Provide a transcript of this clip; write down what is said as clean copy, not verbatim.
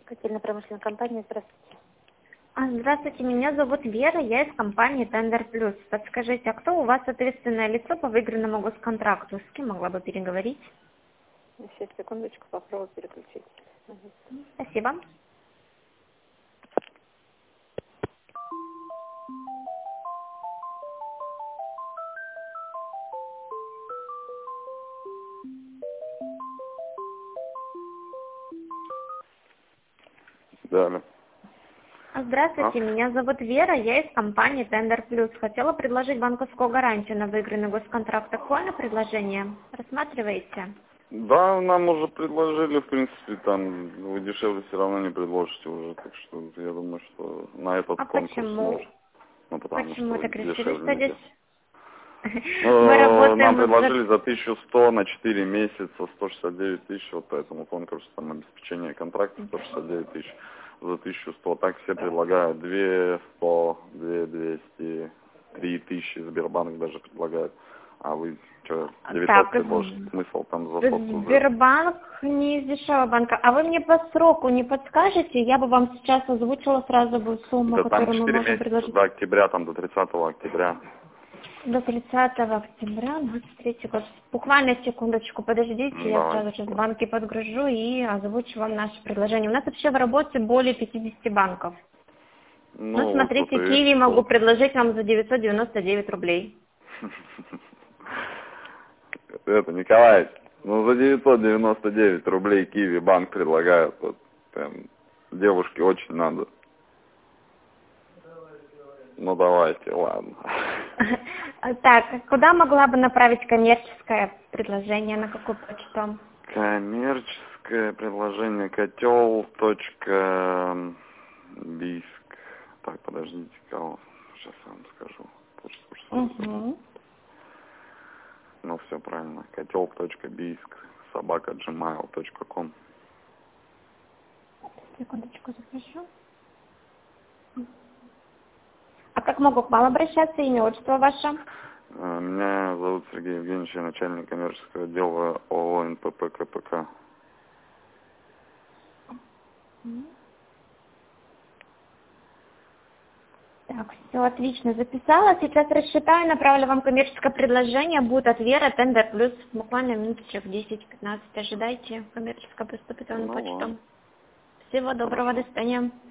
Котельно-промышленная компания, здравствуйте. Здравствуйте, меня зовут Вера, я из компании Тендер Плюс. Подскажите, а кто у вас ответственное лицо по выигранному госконтракту? С кем могла бы переговорить? Сейчас, секундочку, попробую переключить. Спасибо. Да. Здравствуйте, меня зовут Вера, я из компании Тендер Плюс. Хотела предложить банковскую гарантию на выигранный госконтракт. Такое предложение рассматриваете? Да, нам уже предложили, в принципе, там вы дешевле все равно не предложите уже, так что я думаю, что на этот конкурс Почему? можно. Ну, потому Почему что так решили, дешевле что здесь? нельзя. Мы Нам работаем предложили за 1100 на 4 месяца 169 тысяч, вот по этому конкурсу, там обеспечение контракта 169 тысяч за 1100. Так все предлагают 200, 2200, 3000, Сбербанк даже предлагает. А вы что, 900 предложите? Смысл там за сотку? Сбербанк не из дешевого банка. А вы мне по сроку не подскажете? Я бы вам сейчас озвучила сразу бы сумму, Да там которую мы 4 можем месяца предложить. до октября, там до 30 октября. До 30 октября 23 год. Буквально секундочку, подождите, я сразу же в банке подгружу и озвучу вам наше предложение. У нас вообще в работе более 50 банков. Ну, смотрите, вот Киви могу предложить вам за 999 рублей. Это, Николай, за 999 рублей Киви банк предлагает. Вот, прям, девушке очень надо. Ну, давайте, ладно. Так, куда могла бы направить коммерческое предложение, на какую почту? Коммерческое предложение котел.биск. Так, подождите, кого? Сейчас я вам скажу. Угу. Ну, все правильно. Котел.биск @gmail.com. Секундочку, запишу. А как могу к вам обращаться? Имя, отчество ваше? Меня зовут Сергей Евгеньевич, я начальник коммерческого отдела ООО НПП КПК. Так, все отлично, записала. Сейчас рассчитаю, направлю вам коммерческое предложение. Будет от Веры, Тендер Плюс. Буквально минуточек 10-15. Ожидайте. Коммерческое поступит вам на почту. Всего доброго, до свидания.